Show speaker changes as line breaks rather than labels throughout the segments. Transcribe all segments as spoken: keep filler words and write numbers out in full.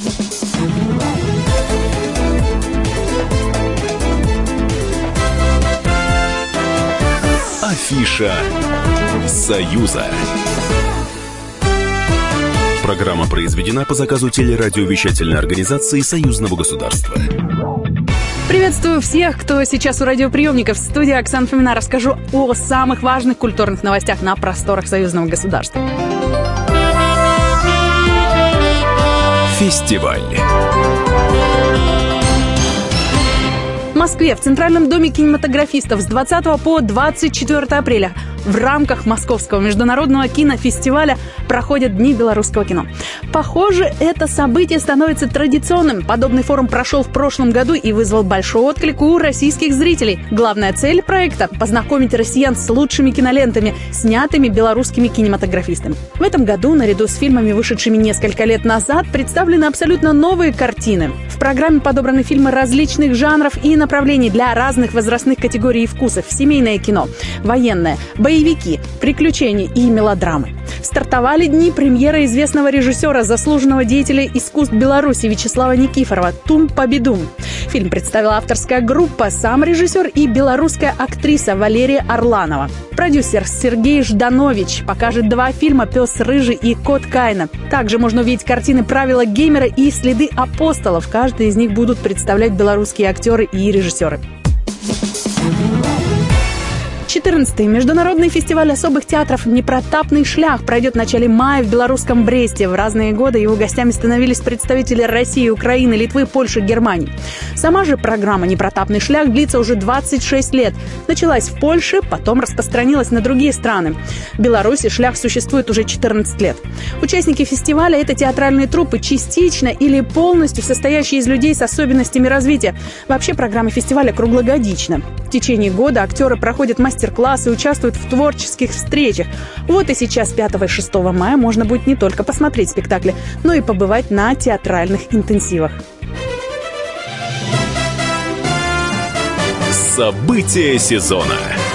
Афиша Союза. Программа произведена по заказу телерадиовещательной организации Союзного государства.
Приветствую всех, кто сейчас у радиоприемников. В студии Оксана Фомина. Расскажу о самых важных культурных новостях на просторах Союзного государства.
Фестиваль.
В Москве в Центральном доме кинематографистов с двадцатого по двадцать четвёртое апреля в рамках Московского международного кинофестиваля проходят Дни белорусского кино. Похоже, это событие становится традиционным. Подобный форум прошел в прошлом году и вызвал большой отклик у российских зрителей. Главная цель проекта – познакомить россиян с лучшими кинолентами, снятыми белорусскими кинематографистами. В этом году, наряду с фильмами, вышедшими несколько лет назад, представлены абсолютно новые картины. В программе подобраны фильмы различных жанров и направлений для разных возрастных категорий и вкусов. Семейное кино, военное, боевики, приключения и мелодрамы. Стартовали дни премьеры известного режиссера, заслуженного деятеля искусств Беларуси Вячеслава Никифорова «Тум победум». Фильм представила авторская группа, сам режиссер и белорусская актриса Валерия Орланова. Продюсер Сергей Жданович покажет два фильма «Пес рыжий» и «Кот Каина». Также можно увидеть картины «Правила геймера» и «Следы апостолов». Каждый из них будут представлять белорусские актеры и режиссеры. четырнадцатый международный фестиваль особых театров «Непротапный шлях» пройдет в начале мая в белорусском Бресте. В разные годы его гостями становились представители России, Украины, Литвы, Польши, Германии. Сама же программа «Непротапный шлях» длится уже двадцать шесть лет. Началась в Польше, потом распространилась на другие страны. В Беларуси шлях существует уже четырнадцать лет. Участники фестиваля – это театральные труппы, частично или полностью состоящие из людей с особенностями развития. Вообще программа фестиваля круглогодична. В течение года актеры проходят мастер-классы, участвуют в творческих встречах. Вот и сейчас, пятого и шестого мая, можно будет не только посмотреть спектакли, но и побывать на театральных интенсивах.
События сезона.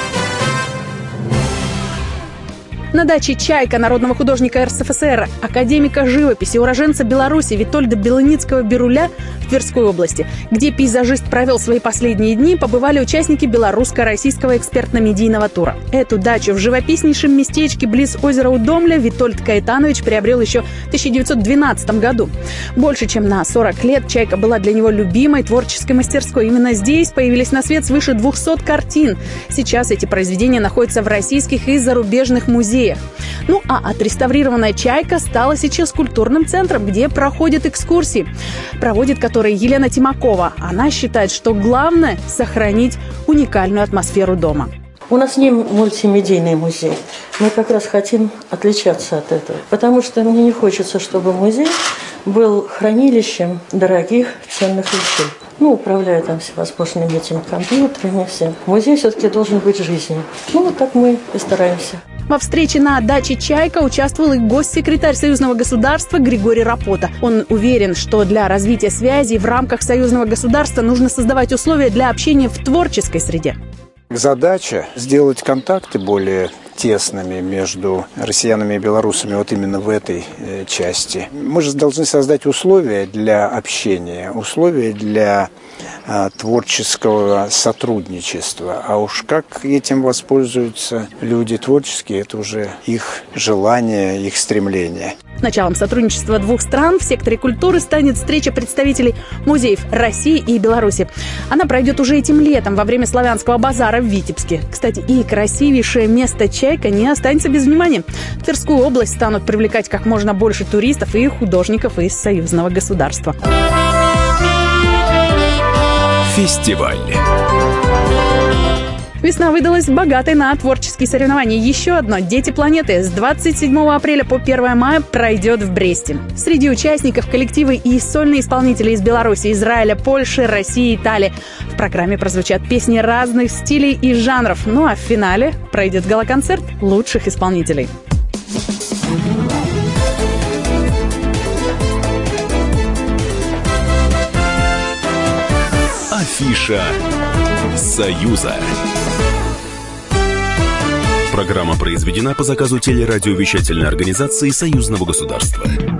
На даче «Чайка» народного художника эр эс эф эс эр, академика живописи, уроженца Беларуси Витольда Белыницкого-Бируля в Тверской области, где пейзажист провел свои последние дни, побывали участники белорусско-российского экспертно-медийного тура. Эту дачу в живописнейшем местечке близ озера Удомля Витольд Каэтанович приобрел еще в тысяча девятьсот двенадцатом году. Больше чем на сорок лет «Чайка» была для него любимой творческой мастерской. Именно здесь появились на свет свыше двухсот картин. Сейчас эти произведения находятся в российских и зарубежных музеях. Ну а отреставрированная «Чайка» стала сейчас культурным центром, где проходят экскурсии, проводит которые Елена Тимакова. Она считает, что главное – сохранить уникальную атмосферу дома.
У нас не мультимедийный музей. Мы как раз хотим отличаться от этого. Потому что мне не хочется, чтобы музей был хранилищем дорогих, ценных вещей. Ну, управляя там всевозможными этими компьютерами, всем. Музей все-таки должен быть жизнью. Ну, вот так мы и стараемся.
Во встрече на даче «Чайка» участвовал и гость-секретарь Союзного государства Григорий Рапота. Он уверен, что для развития связей в рамках Союзного государства нужно создавать условия для общения в творческой среде.
Задача сделать контакты более тесными между россиянами и белорусами вот именно в этой э, части. Мы же должны создать условия для общения, условия для э, творческого сотрудничества. А уж как этим воспользуются люди творческие, это уже их желание, их стремление.
Началом сотрудничества двух стран в секторе культуры станет встреча представителей музеев России и Беларуси. Она пройдет уже этим летом во время славянского базара в Витебске. Кстати, и красивейшее место «Чайка» не останется без внимания. Тверскую область станут привлекать как можно больше туристов и художников из союзного государства.
Фестиваль.
Весна выдалась богатой на творческие соревнования. Еще одно «Дети планеты» с двадцать седьмого апреля по первого мая пройдет в Бресте. Среди участников коллективы и сольные исполнители из Беларуси, Израиля, Польши, России, Италии. В программе прозвучат песни разных стилей и жанров. Ну а в финале пройдет гала-концерт лучших исполнителей.
Афиша Союза. Программа произведена по заказу телерадиовещательной организации Союзного государства.